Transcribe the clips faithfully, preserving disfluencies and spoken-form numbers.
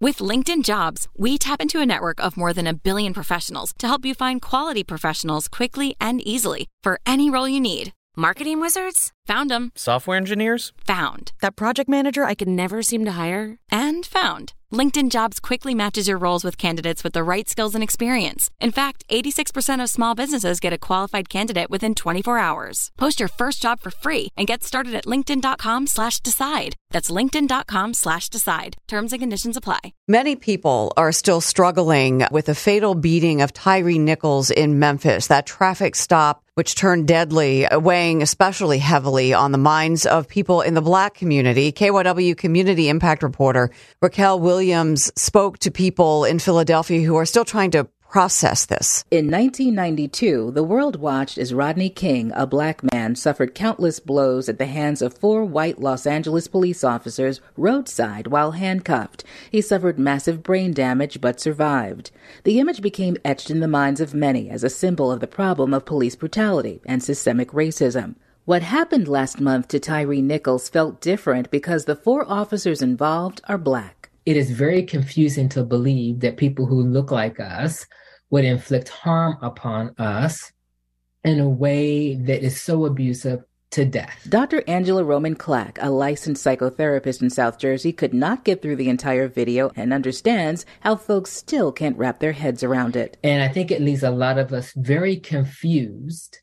With LinkedIn Jobs, we tap into a network of more than a billion professionals to help you find quality professionals quickly and easily for any role you need. Marketing wizards? Found them. Software engineers? Found. That project manager I could never seem to hire? And found. LinkedIn Jobs quickly matches your roles with candidates with the right skills and experience. In fact, eighty-six percent of small businesses get a qualified candidate within twenty-four hours. Post your first job for free and get started at linkedin.com slash decide. That's linkedin.com slash decide. Terms and conditions apply. Many people are still struggling with the fatal beating of Tyre Nichols in Memphis, that traffic stop which turned deadly, weighing especially heavily on the minds of people in the Black community. K Y W community impact reporter Raquel Williams spoke to people in Philadelphia who are still trying to process this. In nineteen ninety-two, the world watched as Rodney King, a Black man, suffered countless blows at the hands of four white Los Angeles police officers roadside while handcuffed. He suffered massive brain damage but survived. The image became etched in the minds of many as a symbol of the problem of police brutality and systemic racism. What happened last month to Tyre Nichols felt different because the four officers involved are Black. It is very confusing to believe that people who look like us would inflict harm upon us in a way that is so abusive to death. Doctor Angela Roman Clack, a licensed psychotherapist in South Jersey, could not get through the entire video and understands how folks still can't wrap their heads around it. And I think it leaves a lot of us very confused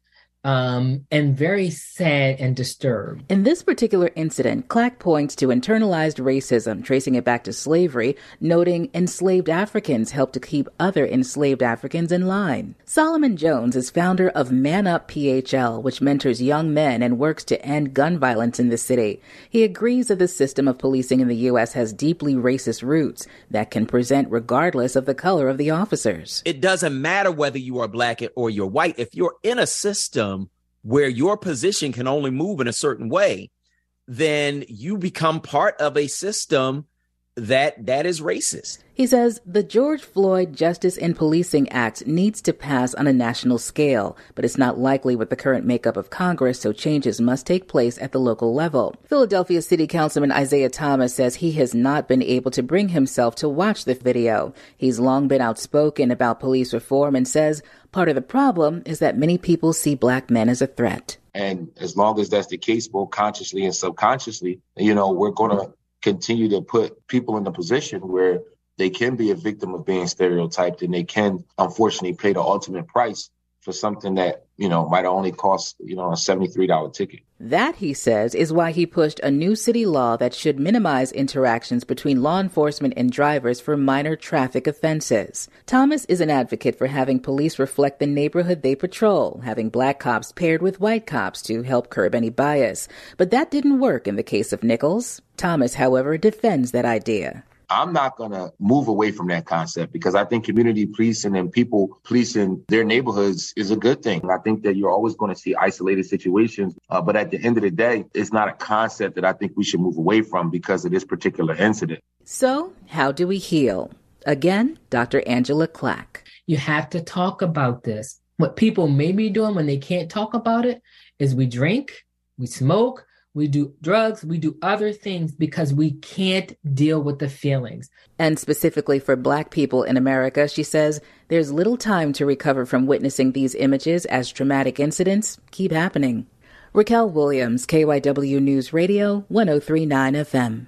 Um, and very sad and disturbed. In this particular incident, Clack points to internalized racism, tracing it back to slavery, noting enslaved Africans helped to keep other enslaved Africans in line. Solomon Jones is founder of Man Up P H L, which mentors young men and works to end gun violence in the city. He agrees that the system of policing in the U S has deeply racist roots that can present regardless of the color of the officers. It doesn't matter whether you are Black or you're white. If you're in a system where your position can only move in a certain way, then you become part of a system that that is racist. He says the George Floyd Justice in Policing Act needs to pass on a national scale, but it's not likely with the current makeup of Congress, so changes must take place at the local level. Philadelphia City Councilman Isaiah Thomas says he has not been able to bring himself to watch the video. He's long been outspoken about police reform and says part of the problem is that many people see Black men as a threat. And as long as that's the case, both consciously and subconsciously, you know, we're going to continue to put people in a position where they can be a victim of being stereotyped, and they can, unfortunately, pay the ultimate price for something that, you know, might only cost, you know, a seventy-three dollars ticket. That, he says, is why he pushed a new city law that should minimize interactions between law enforcement and drivers for minor traffic offenses. Thomas is an advocate for having police reflect the neighborhood they patrol, having Black cops paired with white cops to help curb any bias. But that didn't work in the case of Nichols. Thomas, however, defends that idea. I'm not going to move away from that concept because I think community policing and people policing their neighborhoods is a good thing. I think that you're always going to see isolated situations. Uh, but at the end of the day, it's not a concept that I think we should move away from because of this particular incident. So how do we heal? Again, Doctor Angela Clack. You have to talk about this. What people may be doing when they can't talk about it is we drink, we smoke, we do drugs, we do other things because we can't deal with the feelings. And specifically for Black people in America, she says, there's little time to recover from witnessing these images as traumatic incidents keep happening. Raquel Williams, K Y W News Radio, one oh three point nine F M.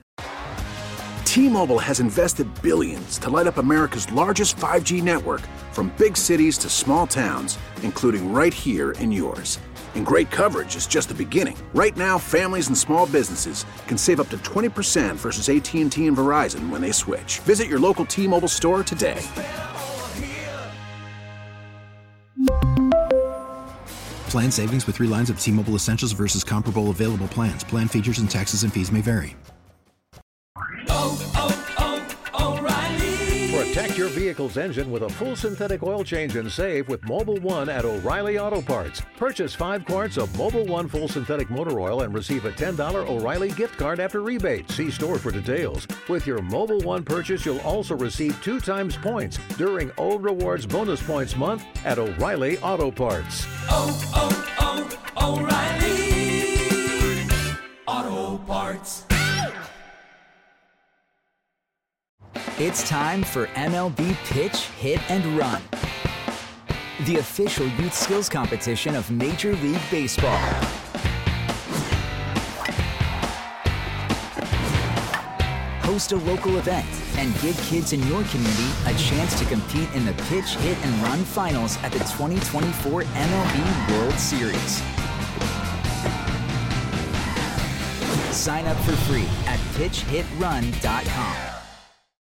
T-Mobile has invested billions to light up America's largest five G network, from big cities to small towns, including right here in yours. And great coverage is just the beginning. Right now, families and small businesses can save up to twenty percent versus A T and T and Verizon when they switch. Visit your local T-Mobile store today. Plan savings with three lines of T-Mobile Essentials versus comparable available plans. Plan features and taxes and fees may vary. Protect your vehicle's engine with a full synthetic oil change and save with Mobil one at O'Reilly Auto Parts. Purchase five quarts of Mobil one full synthetic motor oil and receive a ten dollars O'Reilly gift card after rebate. See store for details. With your Mobil one purchase, you'll also receive two times points during O Rewards Bonus Points Month at O'Reilly Auto Parts. Oh, oh, oh, O'Reilly Auto Parts. It's time for M L B Pitch, Hit, and Run, the official youth skills competition of Major League Baseball. Host a local event and give kids in your community a chance to compete in the Pitch, Hit, and Run finals at the twenty twenty-four M L B World Series. Sign up for free at pitch hit run dot com.